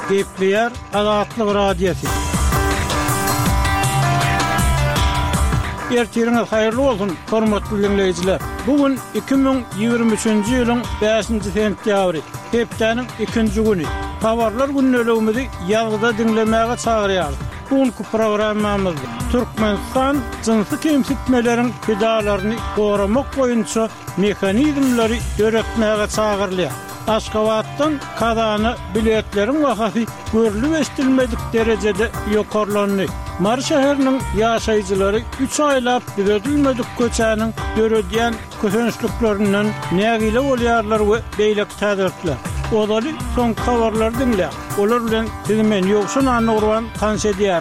Gepleyer Azatlyk Radiosu. Ertiriniz hayırlı olsun, hormatly dinleyijiler. Bugün 2023-nji ýylyň 5-nji sentýabry, hepdeniň 2-nji güni. Tawarlar günnelegimizi ýalgyda dinlemäge çagyrýarys. Bugünkü programmamyzda Türkmenistan jinsy kemsitmeleriň pedalaryny goramak boýunça mehanizmlary öğretmäge çagyrylýar. Aşgabatdan Kazany biletleriň wagty görülip estilmedik derejede ýokarlandy. Mar şäheriniň ýaşaýjylary 3 aýlap ödülmedik köçäniň döredýän kösünçliklerinden nägile bolýarlar we beýlek täzirler. Odaly soň habarlar dinle. Olar bilen timen ýokşun anurwan kanşa diýär.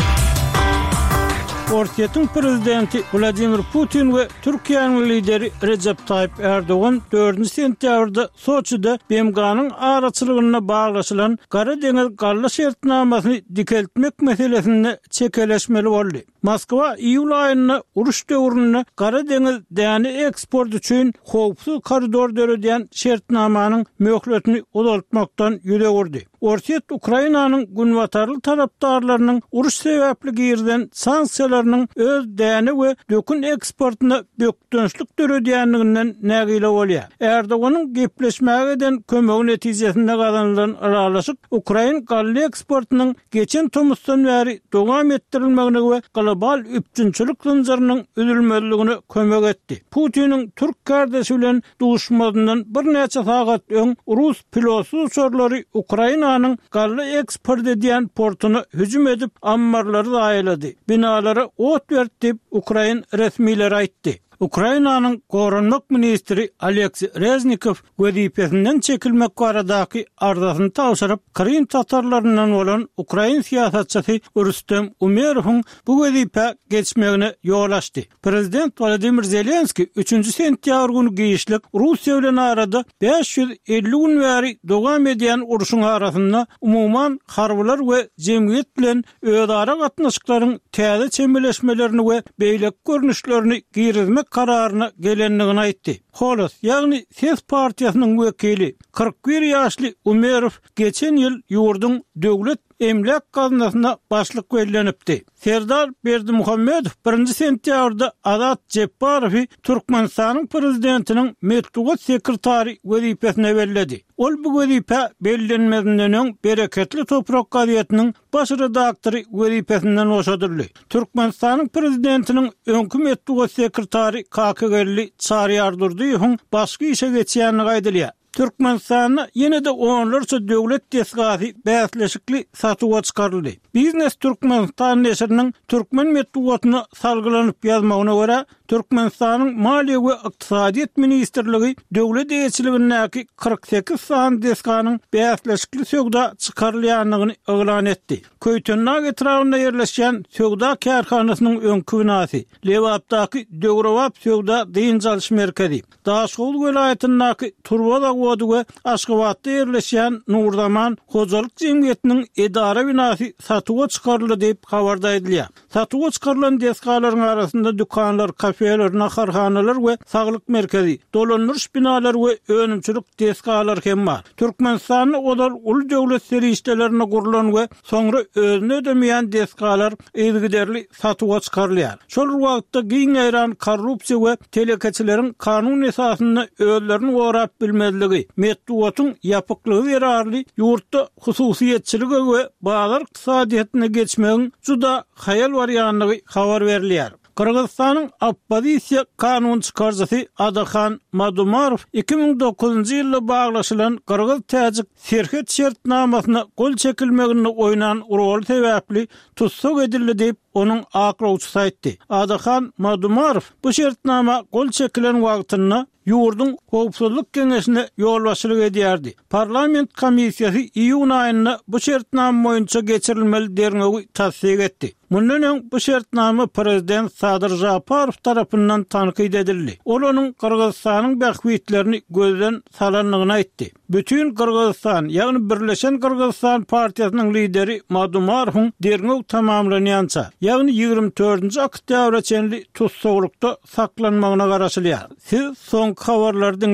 Ortiýetiň prezidenti Vladimir Putin we Türkiýanyň lideri Recep Tayyip Erdoğan 4-nji sentýabrda Soçyda BMG'nyň araçylygyna baglaşylan Gara deňiz galla şertnamasyny dikeltmek meselesinde çekeleşmeli boldy. Moskwa iýul aýyna uruş döwründe Gara deňiz däni eksport üçin howpsuz koridor döredýän şertnamanyň möhletini uzaltmakdan ýüze gurdy. Ortiýet Ukrainanyň günwatarly tarapdarlarynyň uruş sebäpli girden sanksiýalarynyň öz däni we dökün eksportyna bökdönçlik döredýänliginden nägile bolýar. Erdoğanyň gepleşmäge eden kömegi netijesinde gazanylan aralaşyk Ukrain galla eksportynyň geçen tomusdan bäri dowam etdirilmegine we global üpçünçilik zynjyrynyň üzülmeligine kömek etdi. Putiniň Türk kardeşi bilen duşmadynyň bir näçe sagat öň Rus pilotsuz uçurlary Ukrainanyň galla eksport edýän portuny hüjüm edip ammarlary daýylady. Binalara ot berdi, Ukrain resmileri aýtdy. Ukrainanyň goranmak ministri Aleksey Reznikov wezipesinden çekilmek baradaky arzasyny tawşyryp Krym tatarlarynyň bolan Ukrain siýasatçysy Rustem Umerowyň bu wezipe geçmegine ýol açdy. Prezident Vladimir Zelenski 3-nji sentýabr güni giýişlik Russiýa bilen arada 550 gün bäri dowam edýän uruşyň arasynda umumyň harbylar we jemgyýet bilen özara gatnaşyklaryň täze çemberleşmelerini we beýlek görnüşlerini girizmek kararına gelenligini aýtdy. Holos, ýagny Ses partiýasynyň wekili 41 ýaşly Umerov geçen ýyl ýurdun döwlet emlak gazinasyna başlyk bellenipdi. Serdar Berdimuhammedow 1-nji sentýabrda Azat Jepparowy Türkmenistanyň prezidentiniň medeniýet sekretary wezipesine berledi. Ol bu wezipe bellenmesinden öň bereketli toprak gazetynyň baş redaktory wezipesinden oşadyrly. Türkmenistanyň prezidentiniň öňkü medeniýet sekretary KKG'li Çaryar Durdyýowyň başga işe geçýänini gaýdylýar. Türkmenistanyň ýene-de onlarça döwlet desgasy bäsleşikli satyga çykaryldy. Biznes Türkmenistan neşriniň türkmen medeniýetyne salgylanyp ýazmagyna görä, Türkmenistanyň Maliýe we Ykdysadyýet ministrligi döwlet eýçiligindäki 48 san desganyň bäsleşikli söwda çykarylýanlygyny eglan etdi. Köýtünna etrafynda ýerleşen söwda karhanasynyň öňkü binasy, Lewapdaky Döwrewap söwda diýinçalyş merkezi, Daşgowl welaýatynyňky Turwada wady we Aşgabatda ýerleşen Nurdaman hojalyk jemgyýetiniň edara binasy satyga çykaryldy diýip habarda edilýär. Satyga çykarylan desgalaryň arasynda dükanlar, kafeler, naharhanalar we saglyk merkezi, dolanýyş binalar we önümçilik desgalar hem bar. Türkmenistanyň olar ul döwlet serişdelerine gurulan we soňra özüne ödemeýän desgalar eýgiderli satyga çykarylýar. Şol wagtda giň aýran korrupsiýa we telekeçileriň kanun esasyny özlerini gorap bilmezligi, medeniýetyň ýapyklygy berarly ýurtda hususiýetçiligi we bagar ykdysadyýatyna geçmegiň juda haýal barýanlygy habar berilýär. Kırgızstan'ın oppozisiya kanun çıkarcısı Adakan Madumarov 2009 yılda bağlaşılan Kırgız-Tacik serhet şertnamasyna gol çekilmegine oynan rol sebäpli tutsak edildi diýip onun akrowçysy aýtdy. Adakan Madumarov bu şertnama gol çekilen wagtyna ýurdun howpsuzlyk keňeşine ýolbaşçylyk edýärdi. Parlament komissiýasy iýun aýynda bu şertnama boýunça geçirilmeli derňegi tasdik etdi. Mundan öň bu şertnama prezident Sadyr Japarow tarapyndan tanqid edildi. Ol onuň Kırgızstanyň bähwitlerini gözden salanlygyny aýtdy. Bütün Kırgızstan, ýagny Birleşen Kırgızstan partiýasynyň lideri Madumarowyň derňegi tamamlanýança, ýagny 24-nji oktýabra çenli tutsaklykda saklanmagyna garaşylýar. Siz soň habarlardan